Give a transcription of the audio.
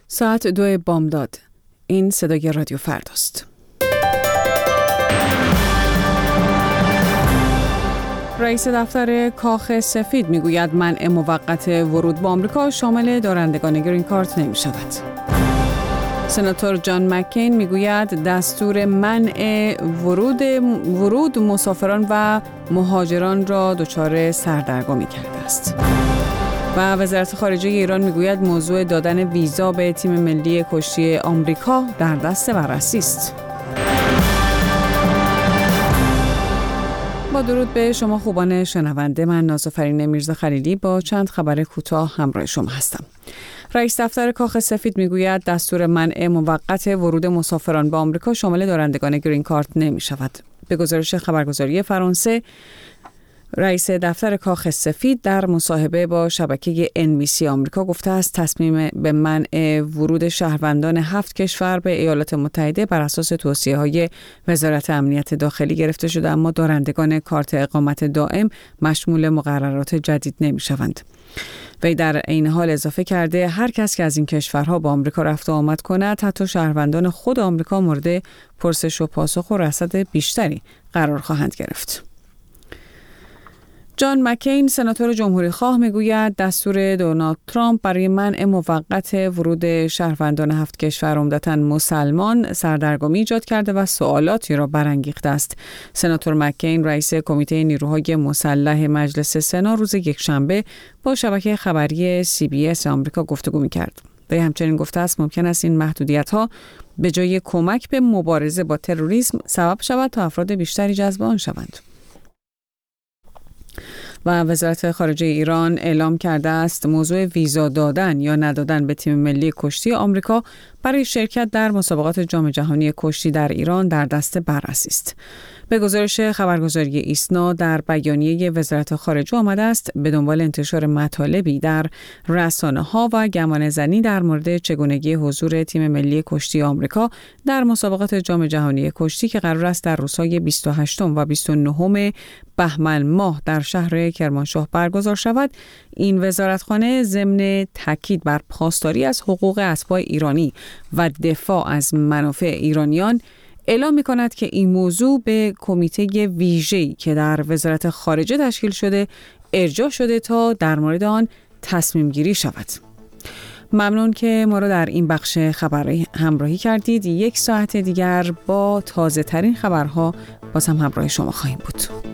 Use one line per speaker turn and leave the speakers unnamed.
ساعت 2 بامداد. این صدای رادیو فرداست. رئیس دفتر کاخ سفید میگوید منع موقت ورود به آمریکا شامل دارندگان گرین کارت نمی شود. سناتور جان مکین میگوید دستور منع ورود مسافران و مهاجران را دچار سردرگمی کرده است. و وزارت خارجه ایران میگوید موضوع دادن ویزا به تیم ملی کشتی آمریکا در دست بررسی است. با درود به شما خوبان شنونده، من نازافرین میرزا خلیلی با چند خبر کوتاه همراه شما هستم. رئیس دفتر کاخ سفید میگوید دستور منع موقت ورود مسافران به آمریکا شامل دارندگان گرین کارت نمی شود. به گزارش خبرگزاری فرانسه، رئیس دفتر کاخ سفید در مصاحبه با شبکه NBC آمریکا گفته است تصمیم به منع ورود شهروندان 7 کشور به ایالات متحده بر اساس توصیه‌های وزارت امنیت داخلی گرفته شده، اما دارندگان کارت اقامت دائم مشمول مقررات جدید نمی‌شوند. وی در عین حال اضافه کرده هر کس که از این کشورها با آمریکا رفت و آمد کند، حتی شهروندان خود آمریکا، مورد پرسش و پاسخ و رصد بیشتری قرار خواهند گرفت. جان مکین، سناتور جمهوری خواه، میگوید دستور دونالد ترامپ برای منع موقت ورود شهروندان 7 کشور عمدتاً مسلمان سردرگمی ایجاد کرده و سوالاتی را برانگیخته است. سناتور مکین، رئیس کمیته نیروهای مسلح مجلس سنا، روز یکشنبه با شبکه خبری CBS آمریکا گفتگو می‌کرد. وی همچنین گفته است ممکن است این محدودیت‌ها به جای کمک به مبارزه با تروریسم سبب شود تا افراد بیشتری جذب آن شوند. و وزارت خارجه ایران اعلام کرده است موضوع ویزا دادن یا ندادن به تیم ملی کشتی آمریکا برای شرکت در مسابقات جام جهانی کشتی در ایران در دست بررسی است. به گزارش خبرگزاری ایسنا، در بیانیه وزارت خارجه آمده است به دنبال انتشار مطالبی در رسانه‌ها و گمانه‌زنی در مورد چگونگی حضور تیم ملی کشتی آمریکا در مسابقات جام جهانی کشتی که قرار است در روزهای 28 و 29 بهمن ماه در شهر کرمانشاه برگزار شود، این وزارتخانه ضمن تاکید بر پاسداری از حقوق اتباع ایرانی و دفاع از منافع ایرانیان اعلام می‌کند که این موضوع به کمیته ویژه‌ای که در وزارت خارجه تشکیل شده ارجاع شده تا در مورد آن تصمیم گیری شود. ممنون که ما را در این بخش خبری همراهی کردید. 1 ساعت دیگر با تازه ترین خبرها باز هم همراه شما خواهیم بود.